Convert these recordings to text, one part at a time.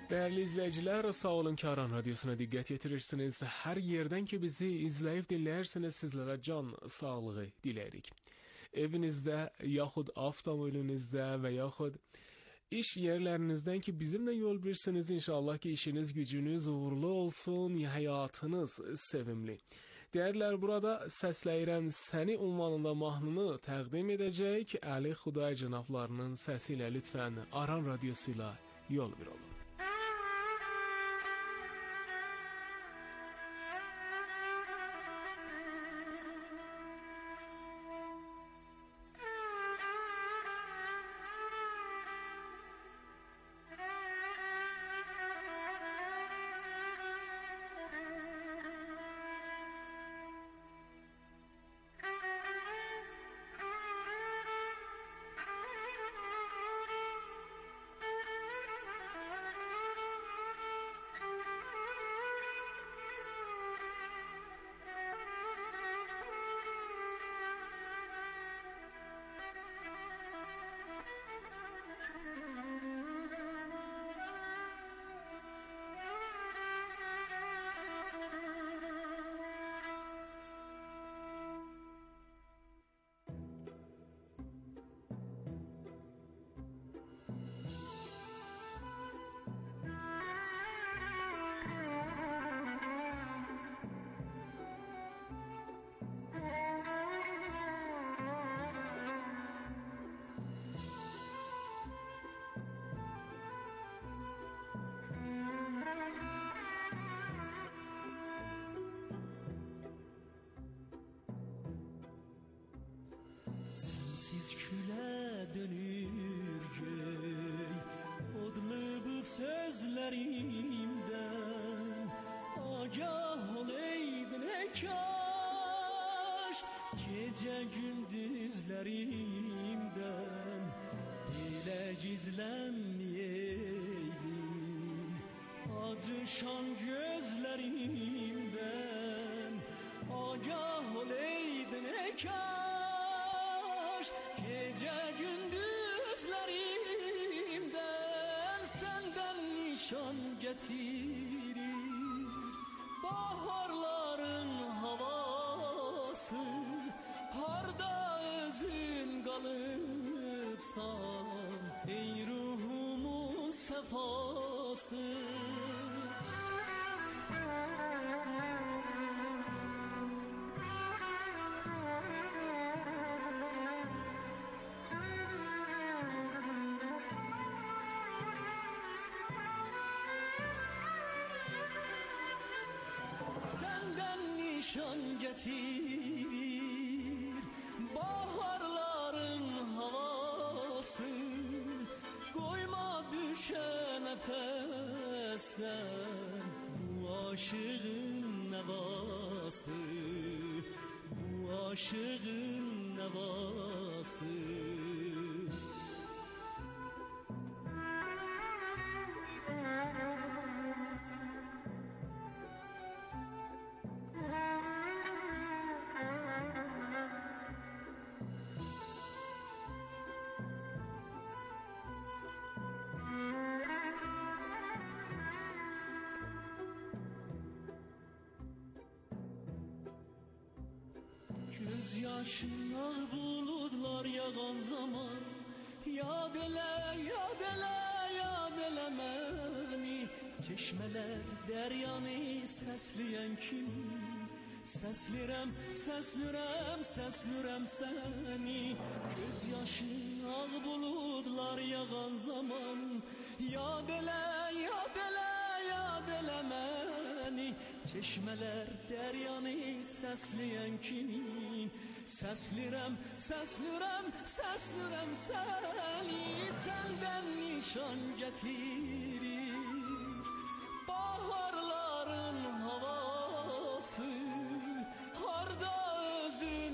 Değerli izleyiciler, sağ olun ki Aran Radyosu'na dikkat yetirirsiniz. Her yerden ki bizi izleyip dinleyersiniz, sizlere can sağlığı dilerik. Evinizde, yaxud avtomobilinizde ve yaxud iş yerlerinizden ki bizimle yol birsiniz. İnşallah ki işiniz gücünüz uğurlu olsun, hayatınız sevimli. Değerler, burada Səsləyirəm Səni unvanında mahnını təqdim edəcək Ali Xuday cənablarının səsiyle lütfen Aran Radyosuyla yol bir olun. Sensiz küle dönür göy, odlu bu sözlerimden agah oleydin ey kaş. Gece gündüzlerimden bile gizlenmeyeydin, acışan gözlerimden agah oleydin ey kaş. Gece gündüzlerimden senden nişan getirir baharların havası. Harda özün kalıpsan ey ruhumun sefası. Senden nişan getirir baharların havası. Koyma düşe nefesten bu aşığın nevası, bu aşığın nevası. Göz yaşına bulutlar yağan zaman yad ele, yad ele, yad ele məni. Çeşmeler deryanı sesleyen kim? Seslirem, seslirem, seslirem seni. Göz yaşın ağ bulutlar yağan zaman yad ele, yad ele, yad ele məni. Çeşmeler deryanı sesleyen kimi? Seslirem, seslirem, seslirem seni. Senden nişan getirir baharların havası. Harda özün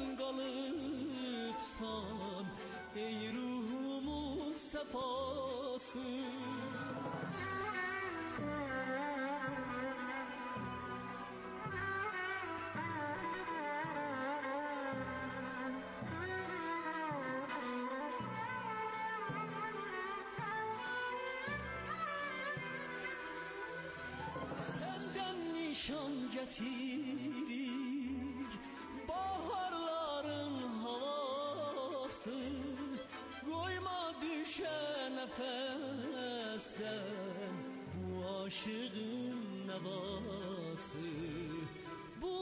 kalıpsan ey ruhumun sefası. nişan getirir baharların havası. Koyma düşen nefesten bu aşığın nevası, bu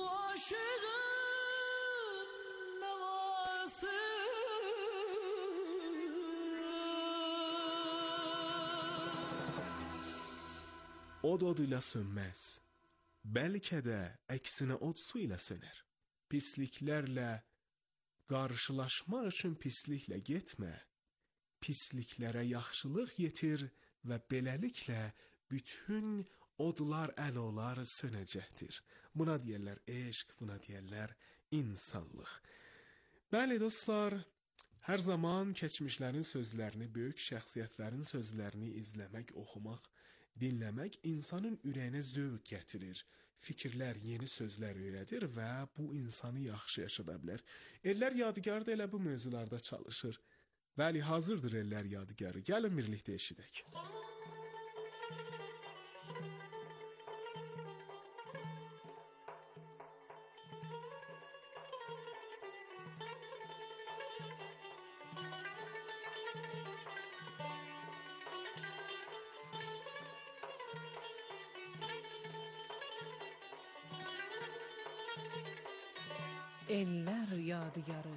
aşığın nevası. Od ile sönməz, bəlkə də əksinə od su ilə sönər. Pisliklərlə qarşılaşmaq üçün pisliklə getmə, pisliklərə yaxşılıq yetir və beləliklə bütün odlar əl olar sönəcəkdir. Buna deyərlər eşq, buna deyərlər insanlıq. Bəli dostlar, hər zaman keçmişlərin sözlərini, böyük şəxsiyyətlərin sözlərini izləmək, oxumaq, dinləmək insanın ürəyinə zövq gətirir. Fikirlər, yeni sözlər öyrədir və bu insanı yaxşı yaşada bilər. Ellər yadigarı da elə bu mövzularda çalışır. Bəli, hazırdır Ellər yadigarı. Gəlin birlikdə eşidək. Ellər yadigarı.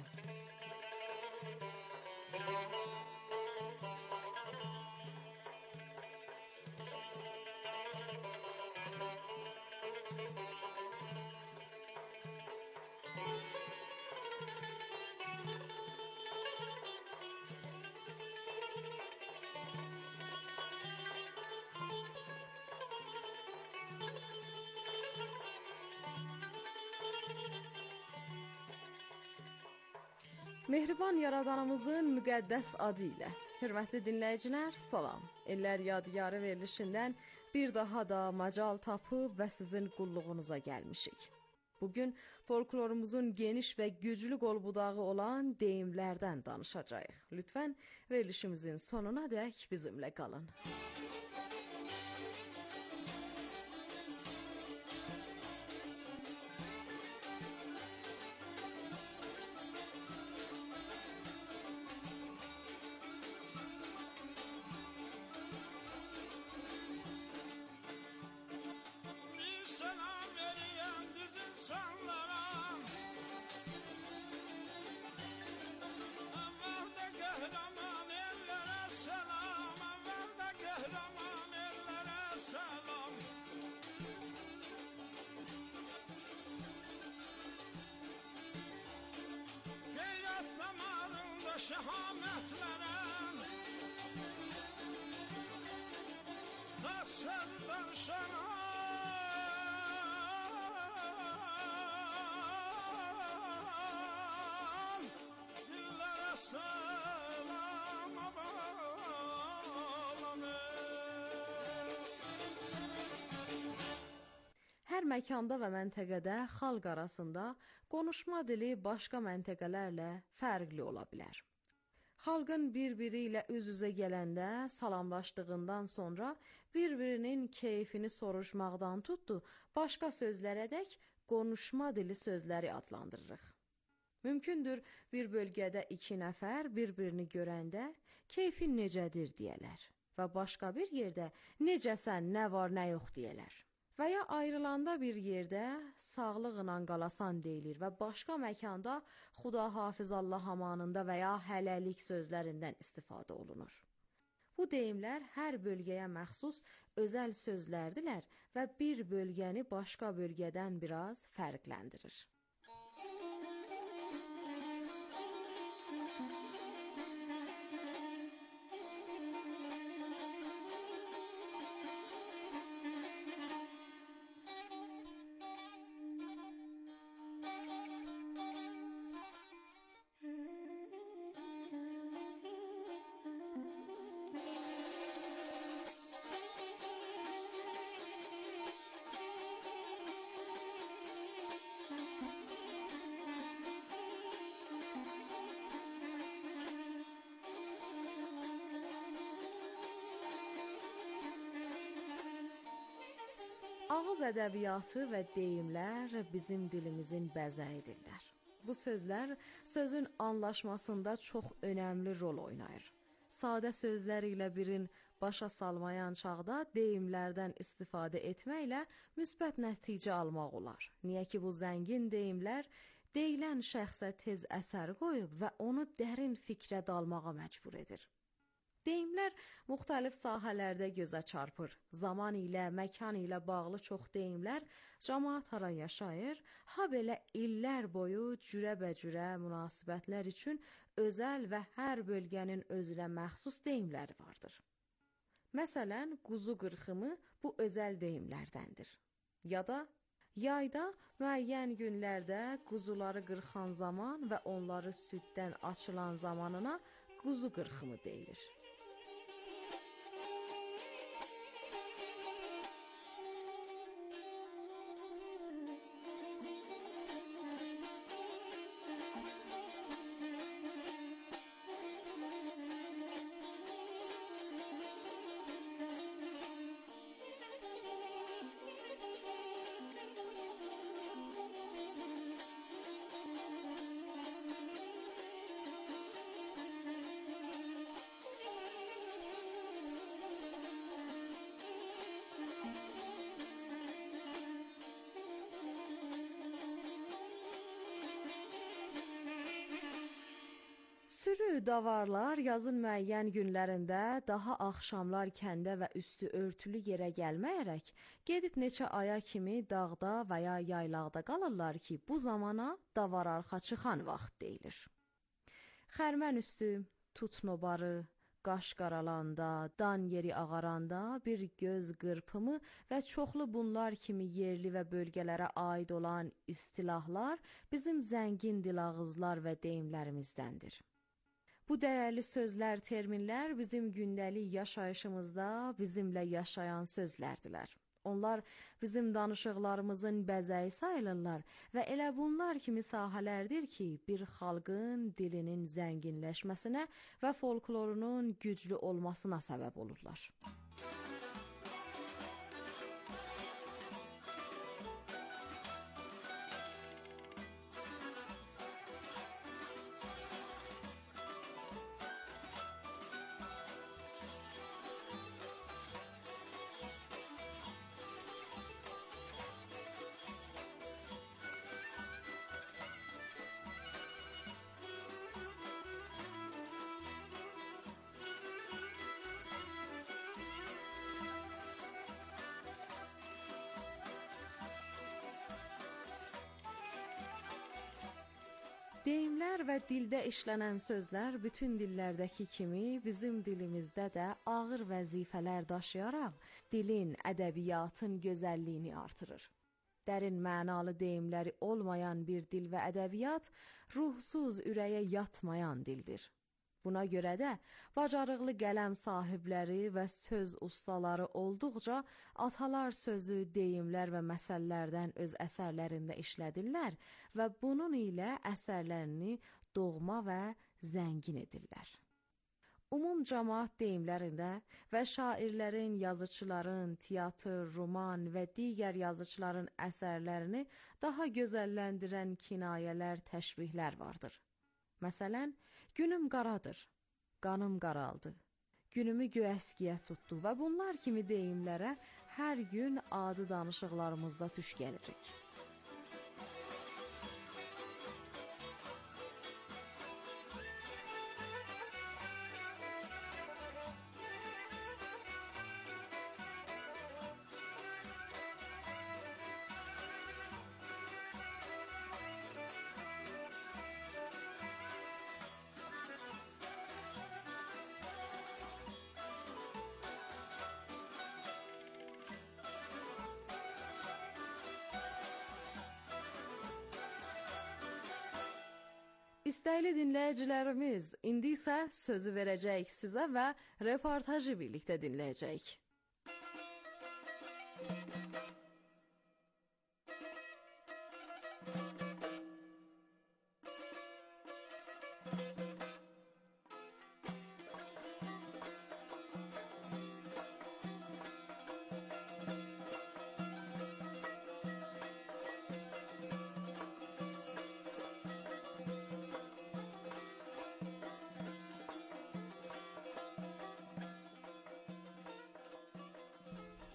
Mehriban Yaradanımızın müqəddəs adı ilə. Hörmətli dinləyicilər, salam. Ellər yadigarı verilişindən bir daha da macal tapıb və sizin qulluğunuza gəlmişik. Bugün folklorumuzun geniş və güclü qolbudağı olan deyimlərdən danışacağıq. Lütfən verilişimizin sonuna dək bizimlə qalın. Şehametlerem Taksırdan şanan Dillere selam abalanım. Hər məkanda və məntəqədə xalq arasında konuşma dili başqa məntəqələrlə fərqli ola bilər. Xalqın bir-biri ilə üz-üzə gələndə salamlaşdığından sonra bir-birinin keyfini soruşmaqdan tutdu, başqa sözlərədək konuşma dili sözləri adlandırırıq. Mümkündür bir bölgədə iki nəfər bir-birini görəndə keyfin necədir deyələr və başqa bir yerdə necəsən, nə var, nə yox deyələr. Və ya ayrılanda bir yerdə sağlığına qalasan deyilir və başqa məkanda Xuda hafiz Allah amanında və ya hələlik sözlərindən istifadə olunur. Bu deyimlər hər bölgəyə məxsus özəl sözlərdilər və bir bölgəni başqa bölgədən biraz fərqləndirir. Ağız ədəbiyyatı və deyimlər bizim dilimizin bəzəyidirlər. Bu sözlər sözün anlaşmasında çox önəmli rol oynayır. Sadə sözlər ilə birin başa salmayan çağda deyimlərdən istifadə etməklə müsbət nəticə almaq olar. Niyə ki bu zəngin deyimlər deyilən şəxsə tez əsər qoyub və onu dərin fikrə dalmağa məcbur edir. Deyimlər müxtəlif sahələrdə gözə çarpır. Zaman ilə, məkan ilə bağlı çox deyimlər cəmaət ara yaşayır, ha belə illər boyu cürəbəcürə münasibətlər üçün özəl və hər bölgənin özünə məxsus deyimləri vardır. Məsələn, quzu qırxımı bu özəl deyimlərdəndir. Ya da yayda müəyyən günlərdə quzuları qırxan zaman və onları süddən açılan zamanına quzu qırxımı deyilir. Sürü davarlar yazın müəyyən günlərində daha axşamlar kəndə və üstü örtülü yerə gəlməyərək gedib neçə aya kimi dağda və ya yaylaqda qalırlar ki, bu zamana davar arxa çıxan vaxt deyilir. Xərmən üstü, tut nobarı, qaş qaralanda, dan yeri ağaranda bir göz qırpımı və çoxlu bunlar kimi yerli və bölgələrə aid olan istilahlar bizim zəngin dilağızlar və deyimlərimizdəndir. Bu dəyərli sözlər, terminlər bizim gündəlik yaşayışımızda bizimlə yaşayan sözlərdilər. Onlar bizim danışıqlarımızın bəzəyi sayılırlar və elə bunlar kimi sahələrdir ki, bir xalqın dilinin zənginləşməsinə və folklorunun güclü olmasına səbəb olurlar. Deyimlər və dildə işlənən sözlər bütün dillərdəki kimi bizim dilimizdə də ağır vəzifələr daşıyaraq dilin, ədəbiyyatın gözəlliyini artırır. Dərin mənalı deyimləri olmayan bir dil və ədəbiyyat ruhsuz, ürəyə yatmayan dildir. Buna görə də bacarıqlı qələm sahibləri və söz ustaları olduqca atalar sözü, deyimlər və məsəllərdən öz əsərlərində işlədirlər və bunun ilə əsərlərini doğma və zəngin edirlər. Ümum cəmaət deyimlərində və şairlərin, yazıçıların, teatr, roman və digər yazıçıların əsərlərini daha gözəlləndirən kinayələr, təşbihlər vardır. Məsələn, günüm qaradır, qanım qaraldı, günümü göyəskiyə tutdu və bunlar kimi deyimlərə hər gün adi danışıqlarımızda tuş gəlirik. İstəyili dinləyicilərimiz, indi isə sözü verəcəyik sizə və reportajı birlikdə dinləyəcəyik.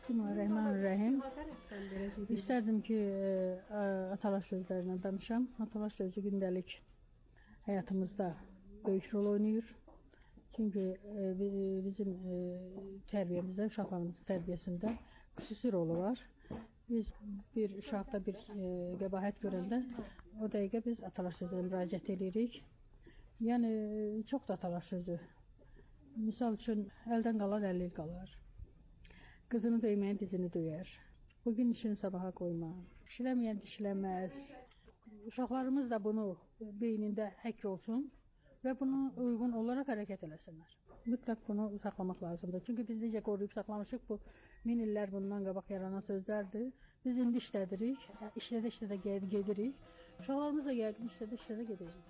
Bismillahirrahmanirrahim. İstərdim ki, atalar sözlərindən danışam. Atalar sözü gündəlik həyatımızda böyük rol oynayır. Çünki bizim tərbiyəmizdə, uşaqlarımızın tərbiyəsində xüsusi rolu var. Biz bir uşaqda bir qəbahət görəndə o dəqiqə biz atalar sözünə müraciət edirik. Yəni çox da atalar sözü. Misal üçün əldən qalan 50 il qalar. Qızını döyməyən dizini döyər. Bugün işini sabaha qoyma. İşləməyən dişləməz. Uşaqlarımız da bunu beynində həkk olsun və buna uyğun olaraq hərəkət eləsinlər. Mütləq bunu saxlamaq lazımdır. Çünki biz necə qoruyub saxlamışıq, bu 1000 illər bundan qabaq yaranan sözlərdir. Biz indi işlədirik, işlədə gedirik. Uşaqlarımız da yəqin işlədə gedirik.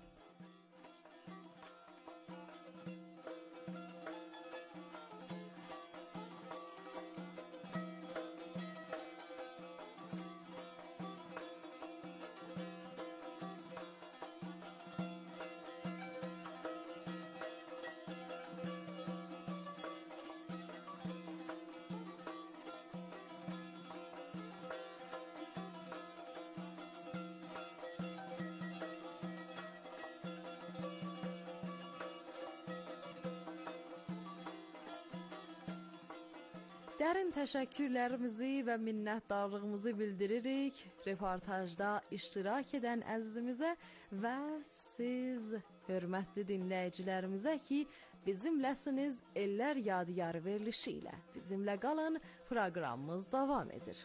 Dərin təşəkkürlərimizi və minnətdarlığımızı bildiririk reportajda iştirak edən əzizimizə və siz hörmətli dinləyicilərimizə ki, bizimləsiniz Ellər Yadigarı verilişi ilə. Bizimlə qalın, proqramımız davam edir.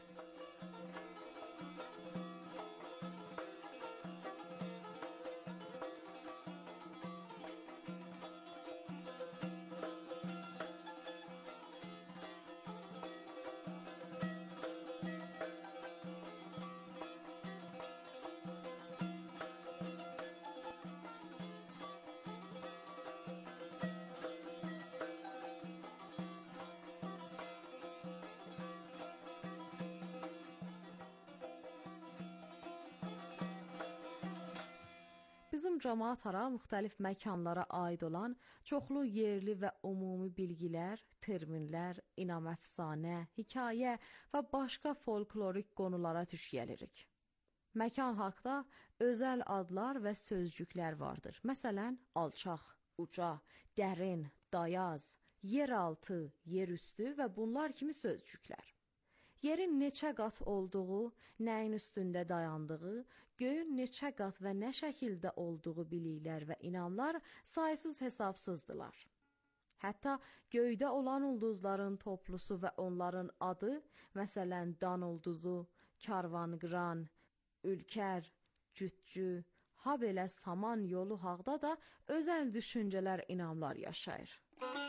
Bizim cəmaatara müxtəlif məkanlara aid olan çoxlu yerli və ümumi bilgilər, terminlər, inam əfsanə, hekayə və başqa folklorik qonulara tuş gəlirik. Məkan haqda özəl adlar və sözcüklər vardır. Məsələn, alçaq, uca, dərin, dayaz, yeraltı, yerüstü və bunlar kimi sözcüklər. Yerin neçə qat olduğu, nəyin üstündə dayandığı, göyün neçə qat və nə şəkildə olduğu biliklər və inamlar saysız hesabsızdılar. Hətta göydə olan ulduzların toplusu və onların adı, məsələn, dan ulduzu, karvanqıran, ülkər, cütcü, habelə saman yolu haqda da özəl düşüncələr, inamlar yaşayır.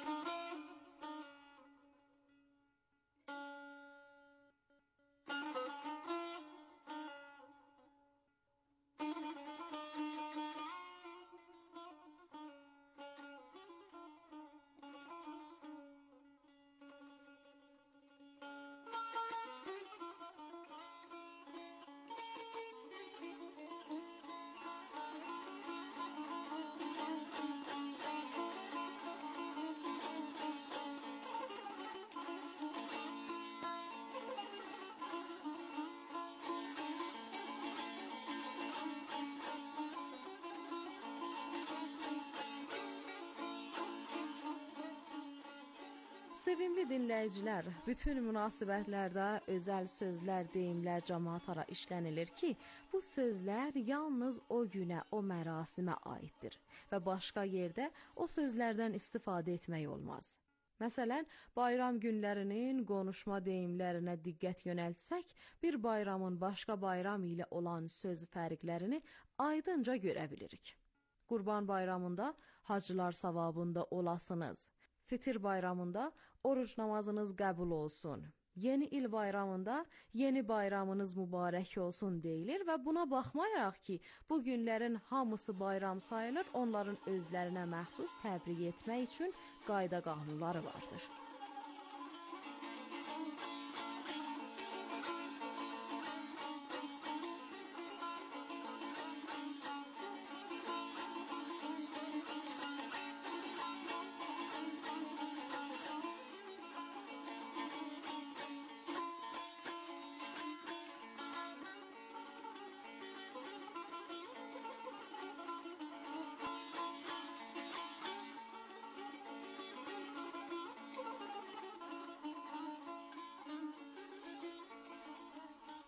Sevimli dinləyicilər, bütün münasibətlərdə özəl sözlər, deyimlər cəmaatara işlənilir ki, bu sözlər yalnız o günə, o mərasimə aiddir və başqa yerdə o sözlərdən istifadə etmək olmaz. Məsələn, bayram günlərinin qonuşma deyimlərinə diqqət yönəltsək, bir bayramın başqa bayram ilə olan söz fərqlərini aydınca görə bilirik. Qurban bayramında hacılar savabında olasınız. Fitir bayramında oruç namazınız qəbul olsun. Yeni il bayramında yeni bayramınız mübarək olsun deyilir və buna baxmayaraq ki, bu günlərin hamısı bayram sayılır, onların özlərinə məxsus təbrik etmək üçün qayda qanunları vardır.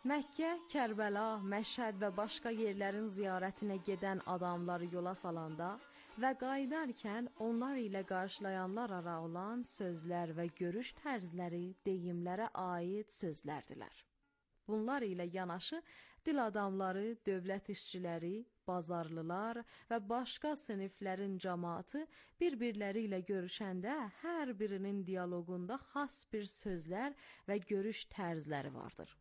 Məkkə, Kərbəla, Məşhəd və başqa yerlərin ziyarətinə gedən adamları yola salanda və qayıdarkən onlar ilə qarşılayanlar ara olan sözlər və görüş tərzləri deyimlərə aid sözlərdilər. Bunlar ilə yanaşı dil adamları, dövlət işçiləri, bazarlılar və başqa siniflərin cəmaatı bir-birləri ilə görüşəndə hər birinin dialoqunda xas bir sözlər və görüş tərzləri vardır.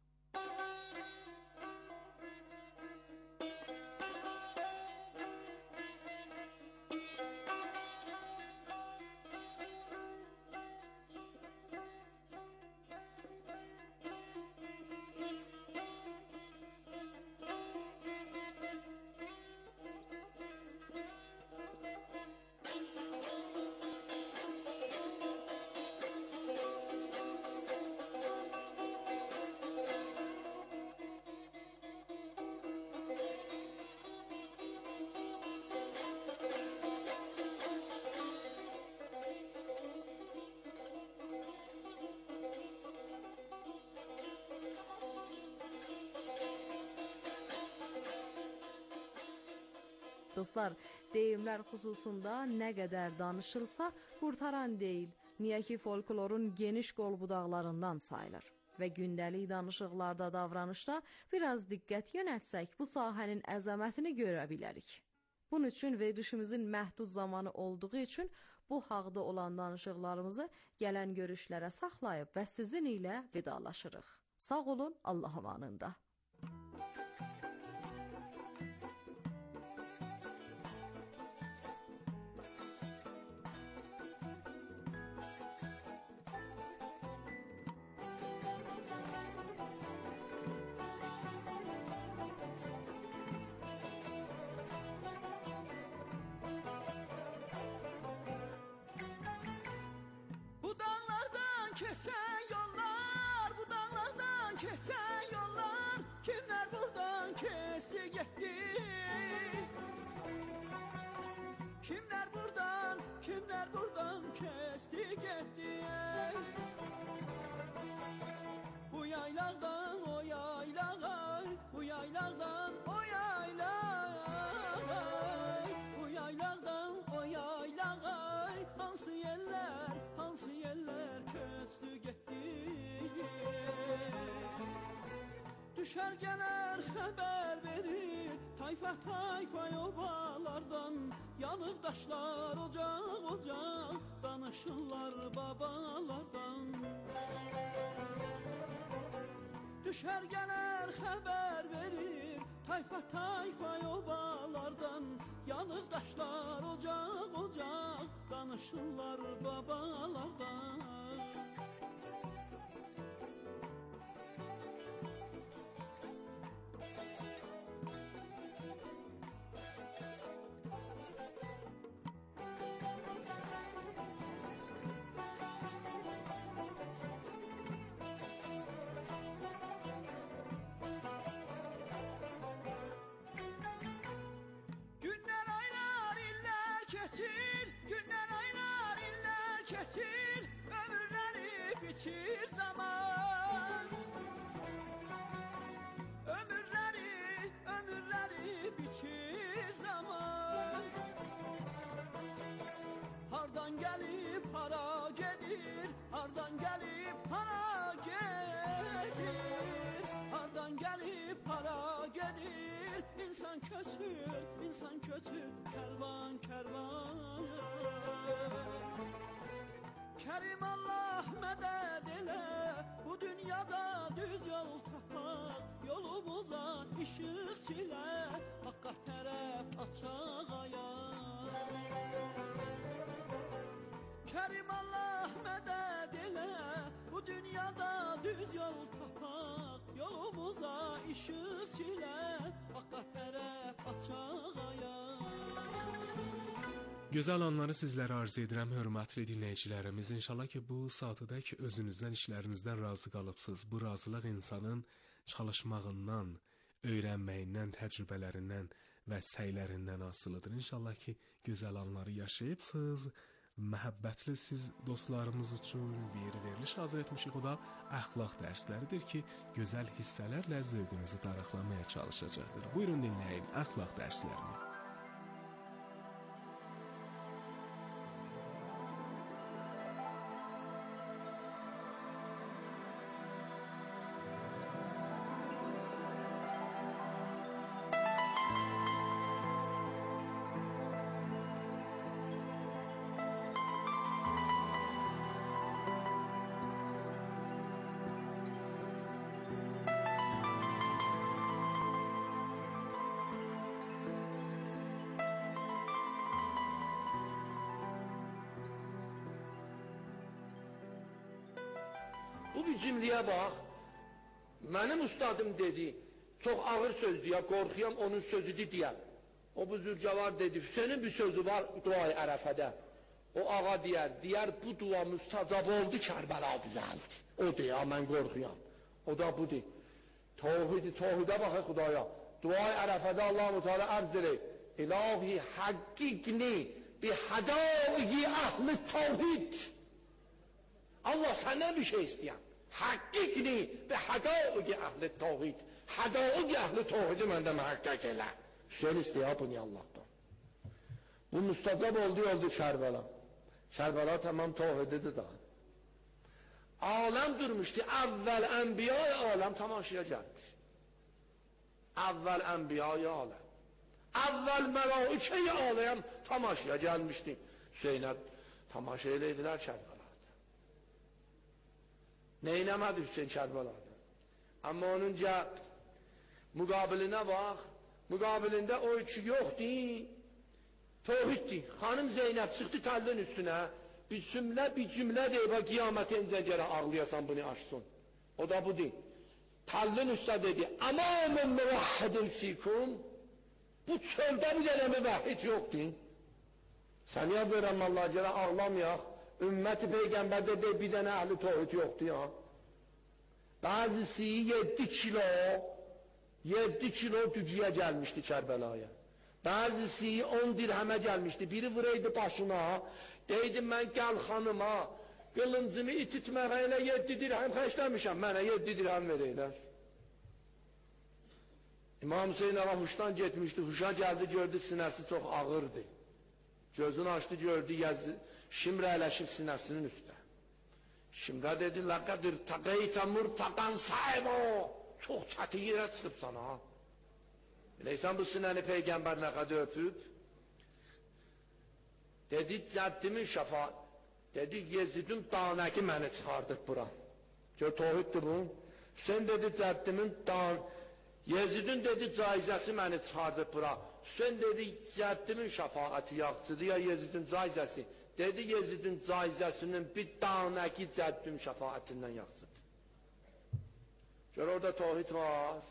Dostlar, deyimlər xüsusunda nə qədər danışılsa qurtaran deyil. Niyə ki folklorun geniş qol-budaqlarından sayılır və gündəlik danışıqlarda, davranışda biraz diqqət yönəltsək bu sahənin əzəmətini görə bilərik. Bunun üçün verilişimizin məhdud zamanı olduğu üçün bu haqda olan danışıqlarımızı gələn görüşlərə saxlayıb və sizin ilə vidalaşırıq. Sağ olun, Allah amanında. Keçen yollar, bu dağlardan keçen yollar, kimler buradan kesti gitti? Kimler buradan kesti gitti? Bu yaylardan o yaylağa, bu yaylardan o yaylağa, bu yaylardan o yaylağa, hansı yerler köstü gitti. Düşərgələr xəbər verir, tayfa obalardan, yanıq daşlar ocaq, danışırlar babalardan. Düşərgələr xəbər verir, tayfa obalardan, yanıq daşlar ocaq, danışırlar babalardan. Günler aylar iller keçir, ömürleri biçir zaman. Ömürleri biçir zaman. Hardan gelip hara gedir, hardan gelip hara gedir, hardan gelip hara gedir. İnsan kötür, kervan. Kerim Allah medet ele, bu dünyada düz yol tapak, yolumuza ışık çile, hakka tərəf açaq ayaq. Kerim Allah medet ele, bu dünyada düz yol tapak, yolumuza ışık çile, hakka tərəf açaq ayaq. Gözəl anları sizlərə arzu edirəm, hörmətli dinləyicilərimiz. İnşallah ki, bu saatədək özünüzdən, işlərinizdən razı qalıbsınız. Bu razılıq insanın çalışmağından, öyrənməyindən, təcrübələrindən və səylərindən asılıdır. İnşallah ki, gözəl anları yaşayıbsınız məhəbbətli siz dostlarımız üçün bir veriliş hazır etmişik. O da əxlaq dərsləridir ki, gözəl hissələrlə zövqünüzü darıqlamaya çalışacaqdır. Buyurun dinləyin əxlaq dərslərini. Bu bir cümləyə bax, mənim ustadım dedi, çox ağır sözdür ya, qorxuyam onun sözüdür deyəm. O bu zülcavar dedi, Hüseynin bir sözü var dua-i ərəfədə. O ağa deyər, bu dua müstəcab oldu, Kərbəla düzəldi. O deyər, mən qorxuyam. O da budur. Tohidə baxı Xudaya. Dua-i ərəfədə Allah-u Teala ərz edir. İlahi həqiqni bi hədâi əhl-i tavhid. Allah səndən bir şey istəyən. Həqiqni və hədâi əhl-i tavhid. Hədâi əhl-i tavhidi məndə məhəqqəq elə. Şöyle istəyər bunu Allah'tan. Bu müstəcab oldu Kərbəla. Kərbəla tamam tavhididir daha. Aləm durmuşdu. Əvvəl ənbiyay aləm tamaşaya gəlmiş. Əvvəl ənbiyay aləm. Əvvəl mələikəy aləm tamaşaya gəlmişdi. Hüseynə tamaşa eləydilər Kərbəla. Neynəmədi Hüseyin Kərbala'da. Amma onunca müqabilinə bax, müqabilində o üçü yoxdur, tevhiddir. Xanım Zeynəb çıxdı təllin üstünə, bir cümlə deyib, qiyamətincə gərə ağlayasan bunu açsın. O da budur. Təllin üstə dedi, əmanın müvəhhidin fikum, bu çöldə bir dənə müvəhhid yoxdur. Səniyə verəm Allah, gərə ağlamayaq. Ümməti Peyğəmbərdə de bir dənə əhli tevhid yoxdur ya. Bazısı 7 kilo dücüyə gəlmişdi Kərbəlaya. Bazısı 10 dirhəmə gəlmişdi. Biri vuraydı başına, deydi mən gəl xanıma, qılıncımı ititməyə ilə 7 dirhəm xərcləmişəm, mənə 7 dirhəm verəylər. İmam Hüseyin ağa huşdan getmişdi, huşa gəldi, gördü sinəsi çox ağırdı. Gözünü açdı, gördü, şimr əyləşib sinəsinin üstə. Şimrə dedi, ləqədir təqeytə murtaqan sahib o. Çox çəti yerə çıxıb sana. Biləysən bu sinəni Peyğəmbər nə qədər öpüb? Dedi, cəddimin şəfaat. Dedi, Yezidin danəki məni çıxardıb bura. Gör, tohiddir bu. Hüseyin dedi, cəddimin Yezidin dedi, caizəsi məni çıxardıb bura. Hüseyin dedi, cəddimin şəfaati yaxçıdır ya Yezidin caizəsi. Dedi, Yezidin caizəsinin bir danəki cəddin şəfaatindən yaxçıdır. Gör, orada tohid var.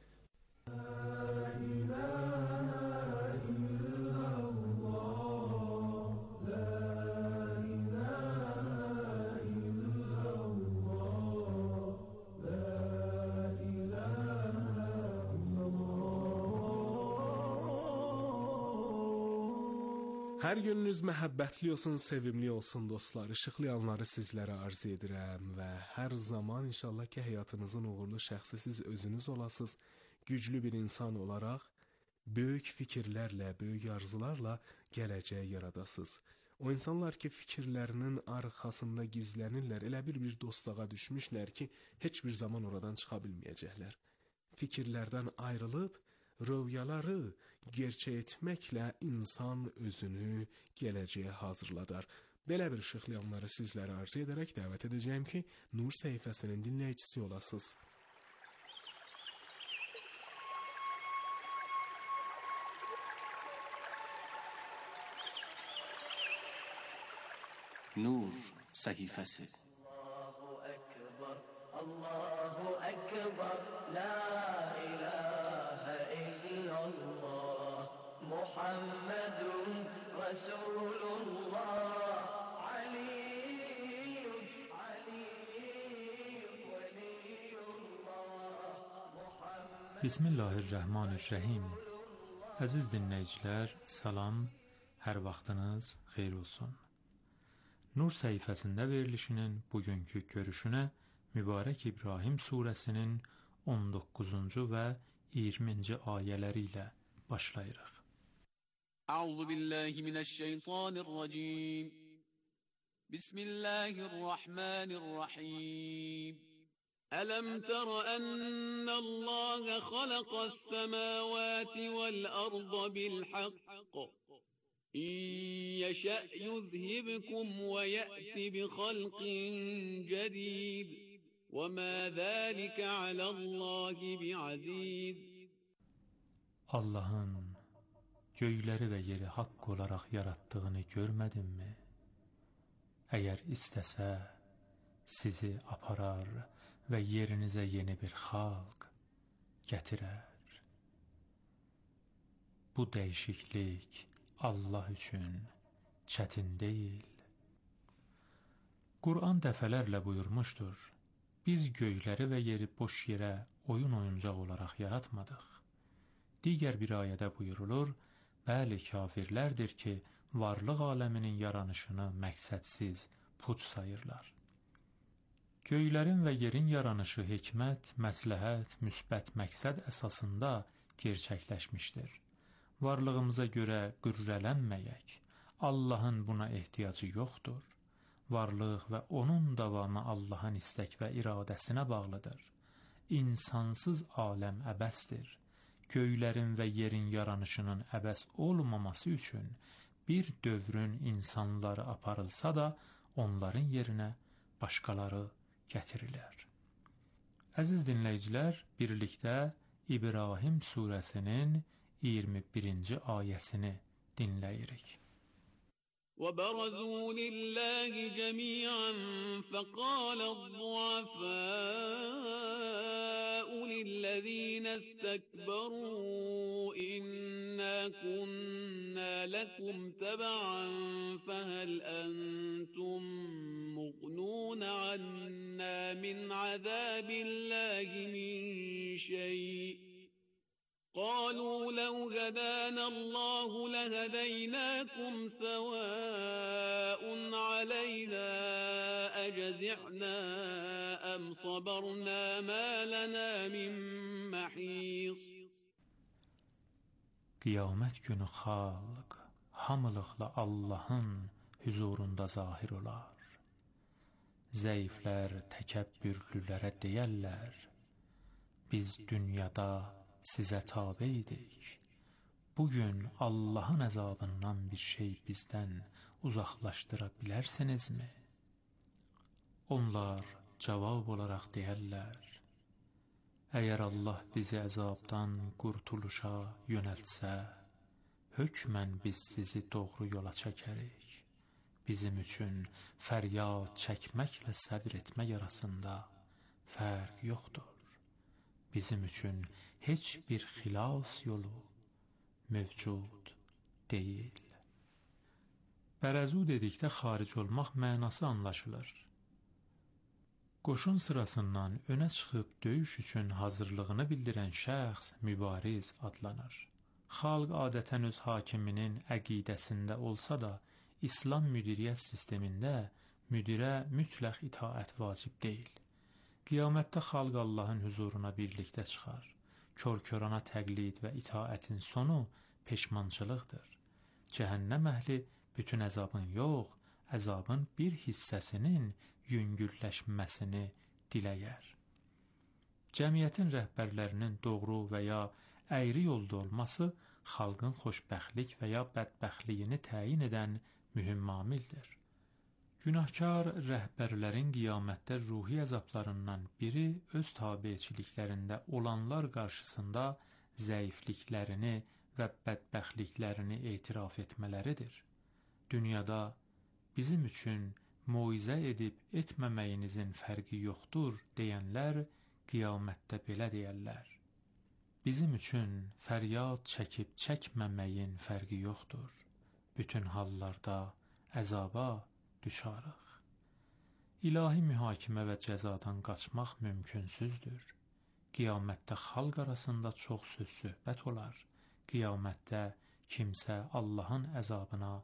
Hər gününüz məhəbbətli olsun, sevimli olsun dostlar. İşıqlı anları sizlərə arz edirəm və hər zaman inşallah ki, həyatınızın uğurlu şəxsi siz özünüz olasınız. Güclü bir insan olaraq, böyük fikirlərlə, böyük arzularla gələcəyə yaradasınız. O insanlar ki, fikirlərinin arxasında gizlənirlər, elə bir dostluğa düşmüşlər ki, heç bir zaman oradan çıxa bilməyəcəklər. Fikirlərdən ayrılıb, rövyaları gerçək etməklə insan özünü gələcəyə hazırladar. Belə bir işıqlı anları sizlərə arz edərək dəvət edəcəyim ki, Nur səhifəsinin dinləyicisi olasınız. Nur səhifəsi. Allahu Ekber, la ilahe illallah, Muhammedun Resulullah, Aliyyun veliyullah, Muhammed. Bismillahirrahmanirrahim. Əziz dinləyicilər, salam, hər vaxtınız xeyir olsun. Nur səhifəsində verilişinin bugünkü görüşünə Mübarək İbrahim surəsinin 19-cu və 20-ci ayələri ilə başlayırıq. Əuzu billahi minəşşeytanirracim. Bismillahirrahmanirrahim. Ələm tərə ennəllâhe xalaqas-semâvâti vel-arda bil-haqq. İn yeşə' yuzhibkum və ye'ti bi xalqin cədid. Və mə zâlike alallâhi bi'aziz. Allahın göyləri və yeri haqq olaraq yaratdığını görmədinmi? Əgər istəsə, sizi aparar və yerinizə yeni bir xalq gətirər. Bu dəyişiklik Allah üçün çətin deyil. Qur'an dəfələrlə buyurmuşdur, biz göyləri və yeri boş yerə oyuncaq olaraq yaratmadıq. Digər bir ayədə buyurulur, bəli kafirlərdir ki, varlıq aləminin yaranışını məqsədsiz, puç sayırlar. Göylərin və yerin yaranışı hikmət, məsləhət, müsbət məqsəd əsasında gerçəkləşmişdir. Varlığımıza görə qürrələnməyək, Allahın buna ehtiyacı yoxdur. Varlıq və onun davamı Allahın istək və iradəsinə bağlıdır. İnsansız aləm əbəsdir. Göylərin və yerin yaranışının əbəs olmaması üçün bir dövrün insanları aparılsa da, onların yerinə başqaları gətirilər. Əziz dinləyicilər, birlikdə İbrahim surəsinin 21-ci ayəsini dinləyirik. وَبَرَزُوا لِلَّهِ جَمِيعًا فَقَالَ الضُّعَفَاءُ لِلَّذِينَ اسْتَكْبَرُوا إِنَّا كُنَّا لَكُمْ تَبَعًا فَهَلْ أَنْتُمْ مُغْنُونَ عَنَّا مِنْ عَذَابِ اللَّهِ مِنْ شَيْءٍ قالوا لو هدانا الله لهديناكم سواء علينا أجزعنا أم صبرنا ما لنا من محيص. Qiyamət günü xalq hamılıqla Allahın huzurunda zahir olar. Zəiflər təkəbbürlülərə deyərlər, biz dünyada sizə tabe idik. Bugün Allahın əzabından bir şey bizdən uzaqlaşdıra bilərsinizmi? Onlar cavab olaraq deyərlər, əgər Allah bizi əzabdan qurtuluşa yönəltsə, hökmən biz sizi doğru yola çəkərik. Bizim üçün fəryad çəkməklə səbr etmək arasında fərq yoxdur. Bizim üçün heç bir xilas yolu mövcud deyil. Bərəzu dedikdə xaric olmaq mənası anlaşılır. Qoşun sırasından önə çıxıb döyüş üçün hazırlığını bildirən şəxs mübariz adlanır. Xalq adətən öz hakiminin əqidəsində olsa da, İslam müdiriyyət sistemində müdirə mütləq itaət vacib deyil. Qiyamətdə xalq Allahın huzuruna birlikdə çıxar. Kör-körana təqlid və itaətin sonu peşmançılıqdır. Cəhənnəm əhli bütün əzabın yox, əzabın bir hissəsinin yüngülləşməsini diləyər. Cəmiyyətin rəhbərlərinin doğru və ya əyri yolda olması xalqın xoşbəxtlik və ya bədbəxtliyini təyin edən mühüm amildir. Günahkar rəhbərlərin qiyamətdə ruhi əzablarından biri öz tabeçiliklərində olanlar qarşısında zəifliklərini və bədbəxtliklərini etiraf etmələridir. Dünyada bizim üçün moizə edib etməməyinizin fərqi yoxdur deyənlər qiyamətdə belə deyərlər. Bizim üçün fəryad çəkib çəkməməyin fərqi yoxdur. Bütün hallarda əzaba düşarıq. İlahi mühakimə və cəzadan qaçmaq mümkünsüzdür. Qiyamətdə xalq arasında çox söz söhbət olar. Qiyamətdə kimsə Allahın əzabına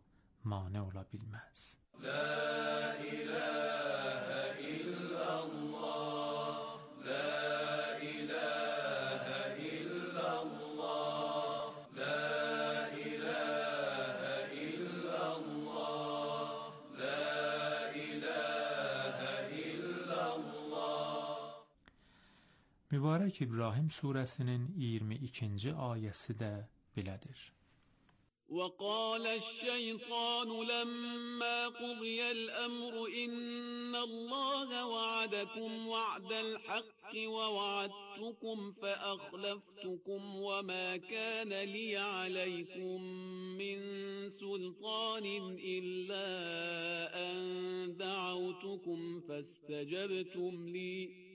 mane ola bilməz. La ilahe illallah, la ilahe illallah, la ilahe illallah, la ilahe illallah. Mübarək İbrahim surəsinin 22-ci ayəsi də belədir. وقال الشيطان لما قضي الأمر إن الله وعدكم وعد الحق ووعدتكم فأخلفتكم وما كان لي عليكم من سلطان إلا أن دعوتكم فاستجبتم لي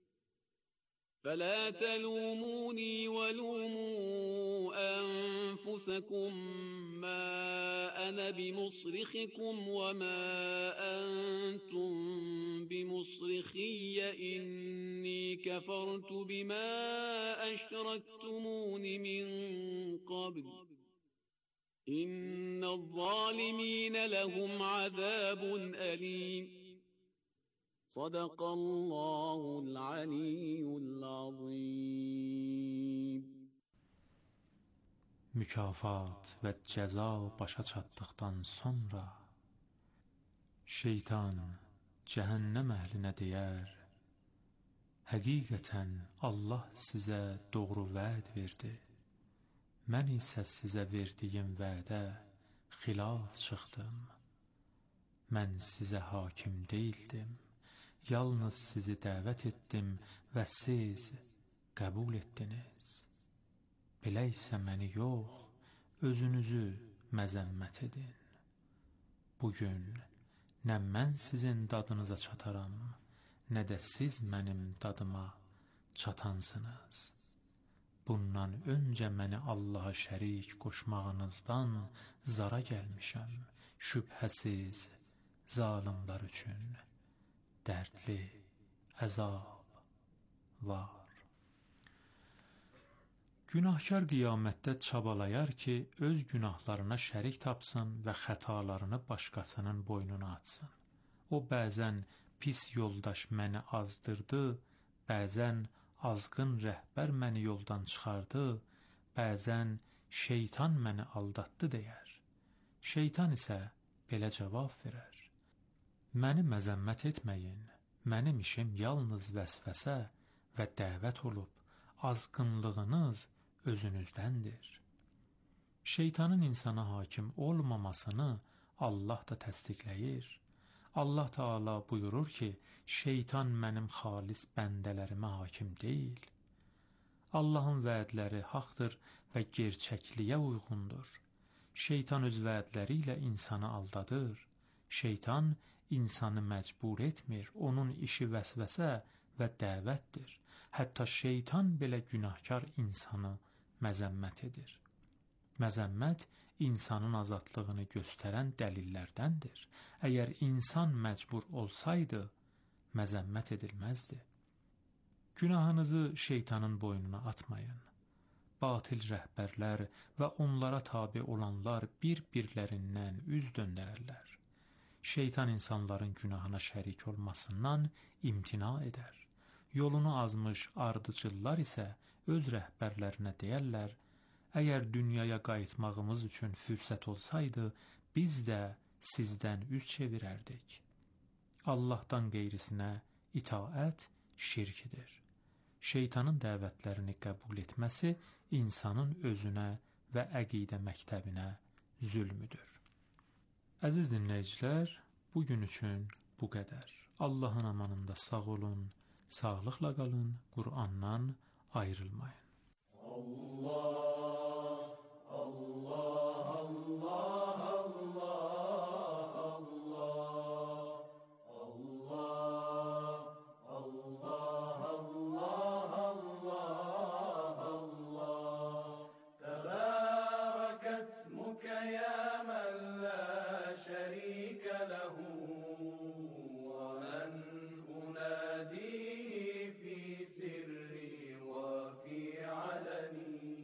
فلا تلوموني ولوموا أنفسكم ما أنا بمصرخكم وما أنتم بمصرخي إني كفرت بما أشركتمون من قبل إن الظالمين لهم عذاب أليم صدق الله العلي العظيم. Mükafat və cəza başa çatdıqdan sonra şeytan cəhənnəm əhlinə deyər: həqiqətən Allah sizə doğru vəd verdi. Mən isə sizə verdiyim vədə xilaf çıxdım. Mən sizə hakim deyildim. Yalnız sizi dəvət etdim və siz qəbul etdiniz. Belə isə məni yox, özünüzü məzəmmət edin. Bugün nə mən sizin dadınıza çataram, nə də siz mənim dadıma çatansınız. Bundan öncə məni Allaha şərik qoşmağınızdan zara gəlmişəm. Şübhəsiz zalimlər üçün dərdli əzab var. Günahkar qiyamətdə çabalayar ki, öz günahlarına şərik tapsın və xətalarını başqasının boynuna atsın. O bəzən pis yoldaş məni azdırdı, bəzən azğın rəhbər məni yoldan çıxardı, bəzən şeytan məni aldatdı deyər. Şeytan isə belə cavab verər: məni məzəmmət etməyin, mənim işim yalnız vəsvəsə və dəvət olub, azğınlığınız özünüzdəndir. Şeytanın insana hakim olmamasını Allah da təsdiqləyir. Allah Teala buyurur ki, şeytan mənim xalis bəndələrimə hakim deyil. Allahın vədləri haqdır və gerçəkliyə uyğundur. Şeytan öz vədləri ilə insanı aldadır. Şeytan insanı məcbur etmir, onun işi vəsvəsə və dəvətdir. Hətta şeytan belə günahkar insanı məzəmmət edir. Məzəmmət insanın azadlığını göstərən dəlillərdəndir. Əgər insan məcbur olsaydı, məzəmmət edilməzdi. Günahınızı şeytanın boynuna atmayın. Batil rəhbərlər və onlara tabi olanlar bir-birlərindən üz döndərərlər. Şeytan insanların günahına şərik olmasından imtina edər. Yolunu azmış ardıcıllar isə öz rəhbərlərinə deyərlər: əgər dünyaya qayıtmağımız üçün fürsət olsaydı, biz də sizdən üz çevirərdik. Allahdan qeyrisinə itaət şirkidir. Şeytanın dəvətlərini qəbul etməsi insanın özünə və əqidə məktəbinə zülmüdür. Əziz dinləyicilər, bugün üçün bu qədər. Allahın amanında sağ olun, sağlıqla qalın, Qur'andan ayrılmayın. Allah, Allah, Allah, ومن أناديه في سري وفي علني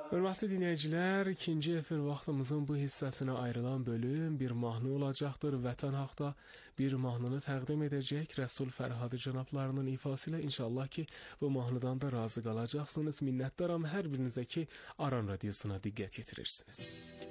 Hörmətli dinləyicilər, ikinci efir vaxtımızın bu hissəsinə ayrılan bölüm bir mahnı olacaqdır. Vətən haqda bir mahnını təqdim edəcək Rəsul Fərhadı cənablarının ifası ilə. İnşallah ki, bu mahnıdan da razı qalacaqsınız. Minnətdaram hər birinizə ki, Aran Radiosuna diqqət yetirirsiniz.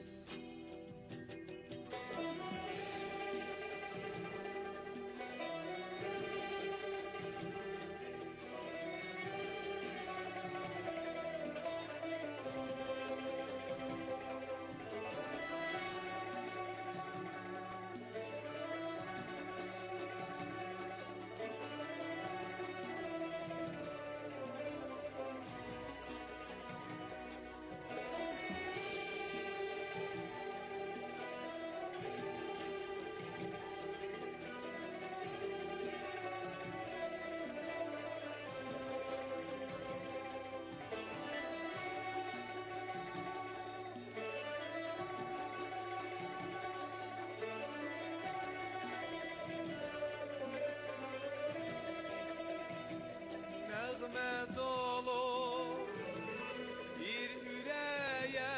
Nəğmə dolu bir ürəyə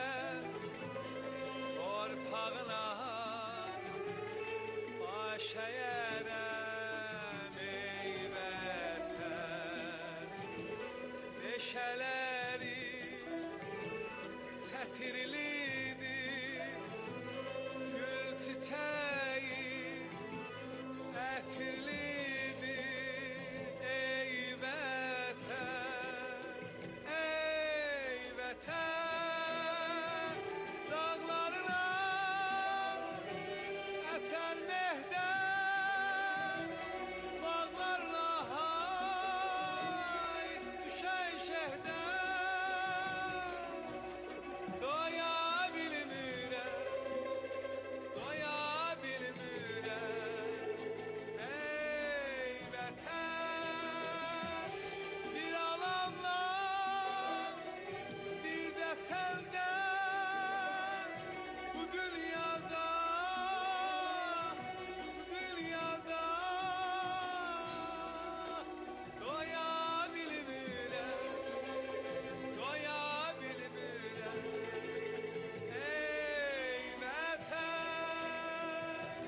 torpağına baş əyərəm ey vətən. Meşələri çətirlidir, gül çiçəyi ətirlidir ey vətən, ey vətən. Dağlarına əsən mehdən, bağlarına hay düşən şəhdən. Doya bilmirəm, doya bilmirəm ey vətən. Bir alamla bir də səndən bu dünyada, bu dünyada doya bilmirəm, doya bilmirəm ey vətən.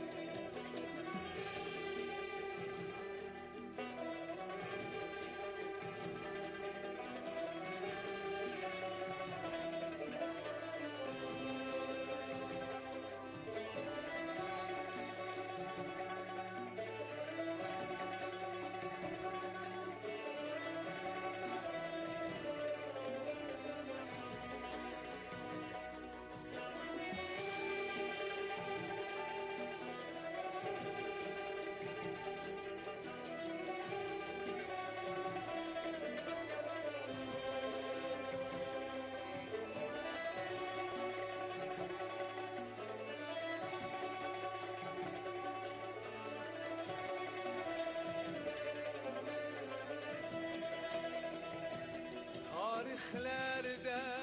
Tarixlərdə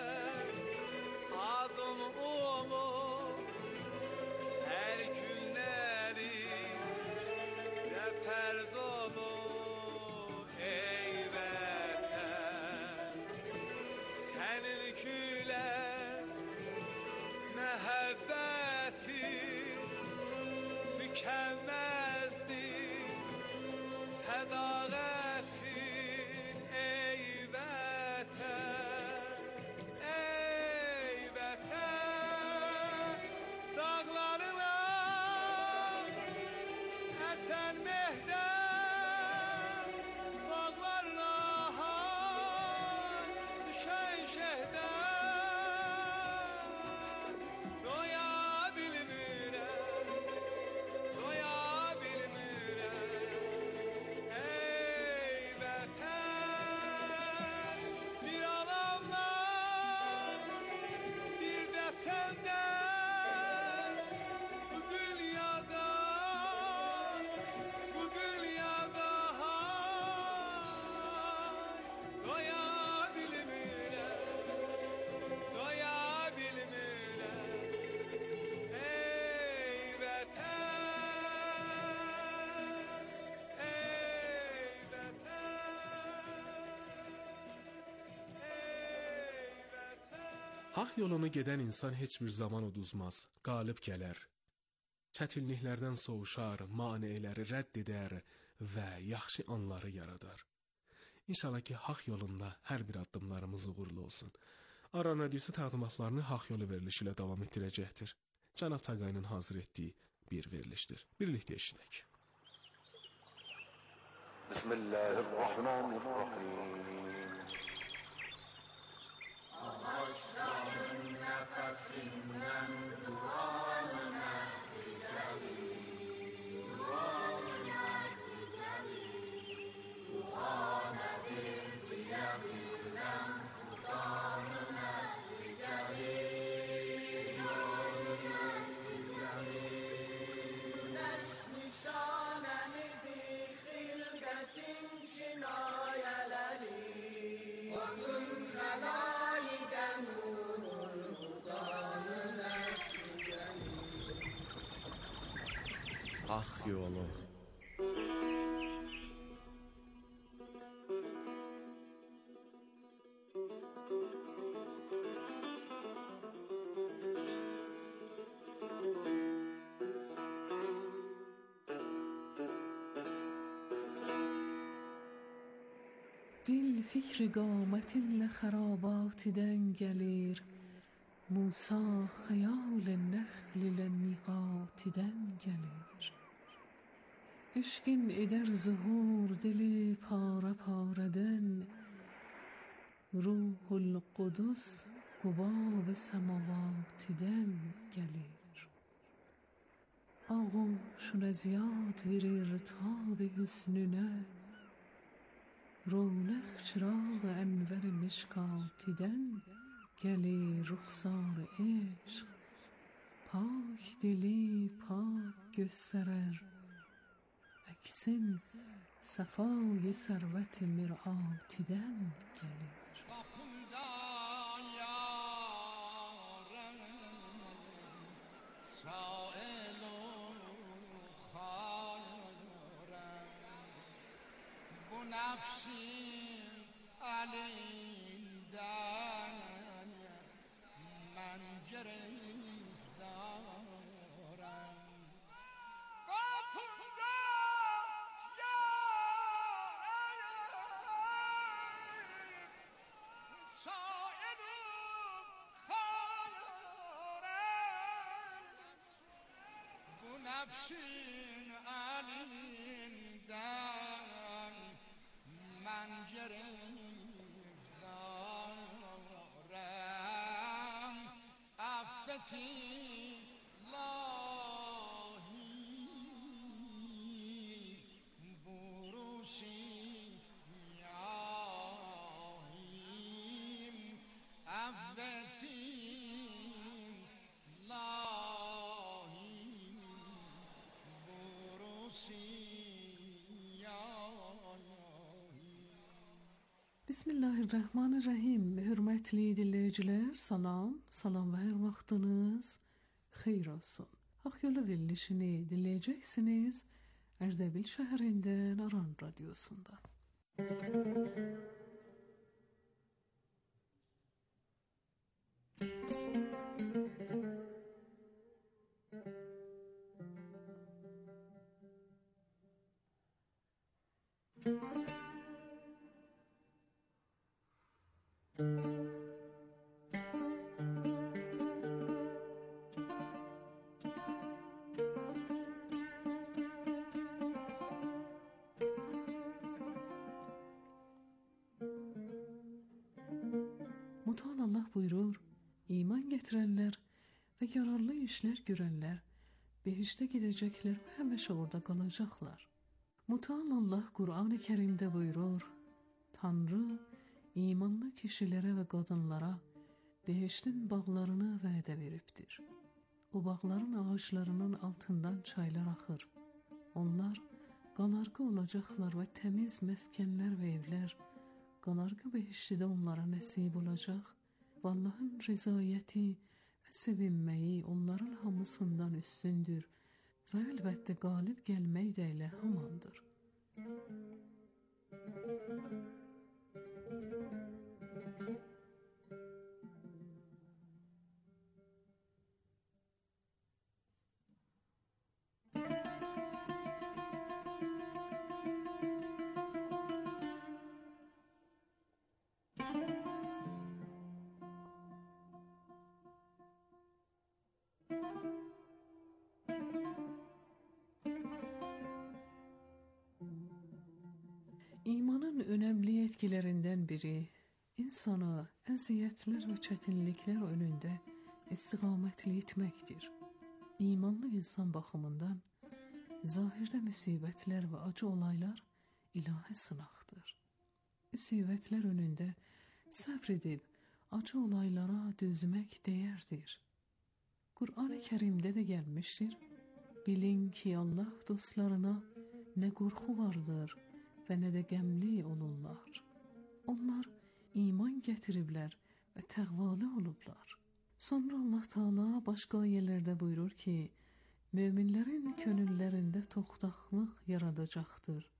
adın olur, hər günləri zəfər dolu ey vətən. Sənin gülər məhəbbətin tükənməzdir, sədaqətin ey vətən, ey vətən. Dağlarına əsən mehdən, bağlarına hay düşən şəhdən. Doya bilmirəm, doya bilmirəm ey Haq yolunu gedən insan heç bir zaman uduzmaz, qalib gələr. Çətinliklərdən soğuşar, maneələri rədd edər və yaxşı anları yaradar. İnşallah ki, haq yolunda hər bir addımlarımız uğurlu olsun. Aran Radiosu təqdimatlarını haq yolu verilişi ilə davam etdirəcəkdir. Cənab Taqay'ın hazır etdiyi bir verilişdir. Birlikdə eşidək. Bismillahirrahmanirrahim. Ağaçların nəfəsindən duanı nəticəli, duanı nəticəli, dua nədir deyə bilən xudanı nəticəli, duanı nəticəli. Güneş nişanənidir xilqətin kinayələri, bakın xəlayiqən umur xudanı nəticəli. Haq yolu. Dil fikri qamətinlə xərabatidən gəlir, Musa xəyal nəxl ilə miqatidən gəlir. Eşqin edər zuhur dili para paradən, Ruhul Qudus qubab səmavatidən gəlir. Ağuşuna ziyad verir tab hüsnünə, رونق چراغ انور مشکاتیدن گلی رخسار عشق پاک دلی پاک gösterer aksin safای ثروت مرآتیدن gelir. نفسین علیدن من گرفتارم قاپوندا یارم سائل خارم bu nefsin elinden من گرفتارم عفتی لاهی بروشی یاهیم عفتی لاهی بروشی Bismillahirrahmanirrahim. Hörmətli dinləyicilər, salam və hər vaxtınız xeyir olsun. Haq yolu verilişini dinləyəcəksiniz Ərdəbil şəhərindən Aran Radiosunda. Mutal Allah buyurur, iman gətirənlər və yararlı işlər görənlər behiştə gedəcəklər və həmişə orada qalacaqlar. Mutal Allah Qur'an-ı Kərimdə buyurur, Tanrı imanlı kişilərə və qadınlara behiştin bağlarını vədə veribdir. O bağların ağaclarının altından çaylar axır. Onlar qalarğı olacaqlar və təmiz məskənlər və evlər, qalarğı behiştidə onlara nəsib olacaq və Allahın rızayəti və sevinməyi onların hamısından üstündür və əlbəttə qalib gəlmək də ilə hamandır. önemli etkilerinden biri insanı əziyyətlər və çətinliklər önündə istiqamətli etməkdir. İmanlı insan baxımından zahirdə müsibətlər və acı olaylar ilahi sınaqdır. Müsibətlər önündə səbr edib acı olaylara dözmək dəyərdir. Qur'an-ı Kərimdə də gəlmişdir. Bilin ki, Allah dostlarına nə qorxu vardır və nə də qəmli olurlar. Onlar iman gətiriblər və təqvalı olublar. Sonra Allah Teala başqa ayələrdə buyurur ki, möminlərin könüllərində toxtaqlıq yaradacaqdır.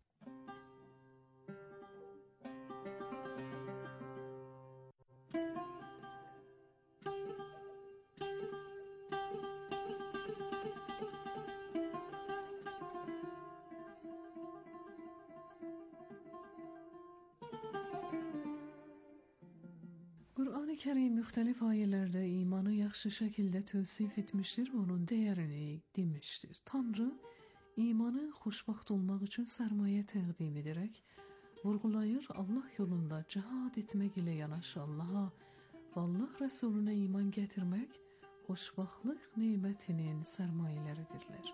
Qur'an-ı Kərim müxtəlif ayələrdə imanı yaxşı şəkildə tövsif etmişdir və onun dəyərini demişdir. Tanrı imanı xoşbaxt olmaq üçün sərmayə təqdim edərək vurğulayır, Allah yolunda cihad etmək ilə yanaşı Allaha və Allah Rəsuluna iman gətirmək xoşbaxtlıq nemətinin sərmayələridirlər.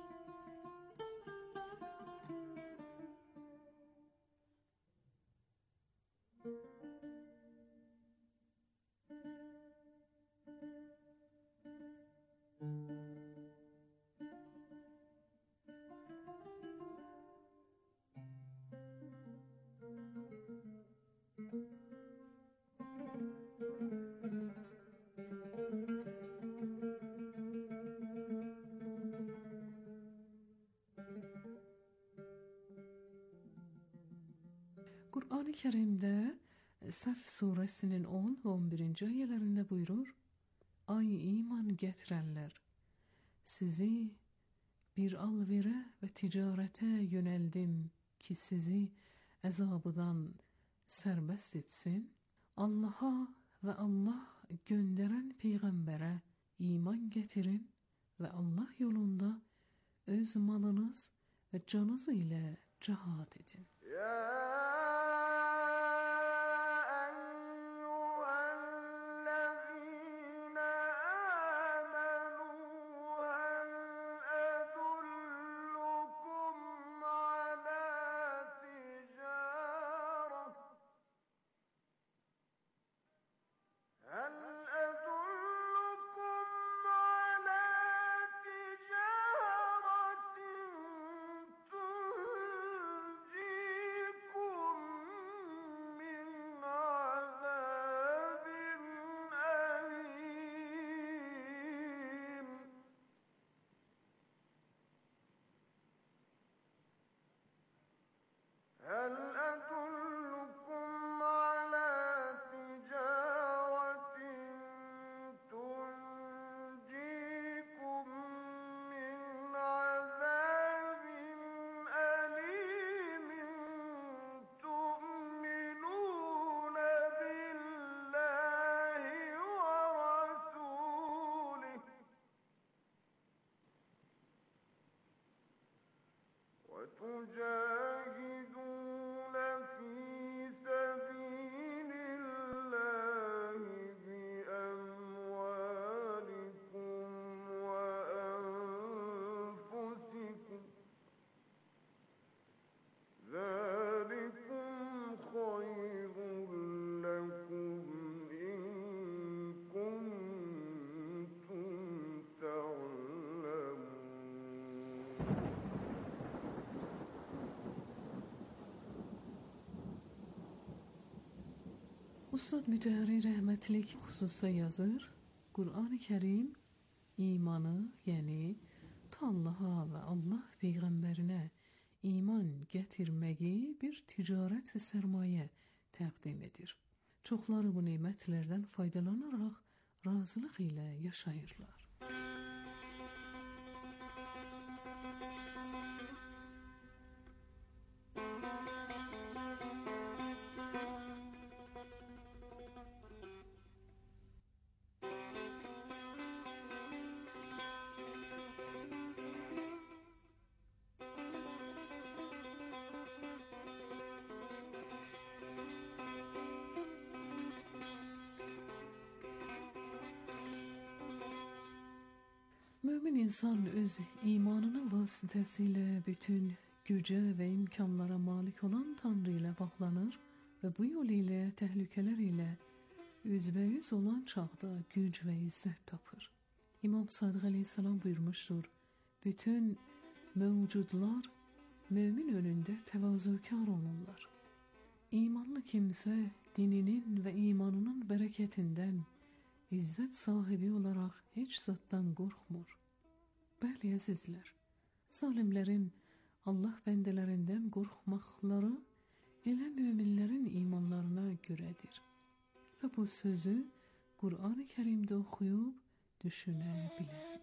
Qur'an-ı Kərimdə Səf surəsinin 10 və 11-ci ayələrində buyurur: Ay iman gətirənlər, sizi bir alverə və ticarətə yönəldim ki, sizi əzabıdan sərbəst etsin. Allaha və Allah göndərən Peyğəmbərə iman gətirin və Allah yolunda öz malınız və canınız ilə cihad edin. Ustad Mütəhhəri rəhmətlik xüsusda yazır, Qur'an-ı Kərim imanı, yəni ta Allaha və Allah Peyğəmbərinə iman gətirməyi bir ticarət və sərmayə təqdim edir. Çoxları bu nemətlərdən faydalanaraq razılıq ilə yaşayırlar. Mömin insan öz imanının vasitəsilə bütün gücə və imkanlara malik olan Tanrı ilə bağlanır və bu yol ilə təhlükələr ilə üzbəyüz olan çağda güc və izzət tapır. İmam Sadiq əleyhissalam buyurmuşdur, bütün mövcudlar mömin önündə təvazökar olurlar. İmanlı kimsə dininin və imanının bərəkətindən izzət sahibi olaraq heç zatdan qorxmur. Bəli, əzizlər, zalimlərin Allah bəndələrindən qorxmaqları elə möminlərin imanlarına görədir. Və bu sözü Qur'an-ı Kərimdə oxuyub düşünə bilər.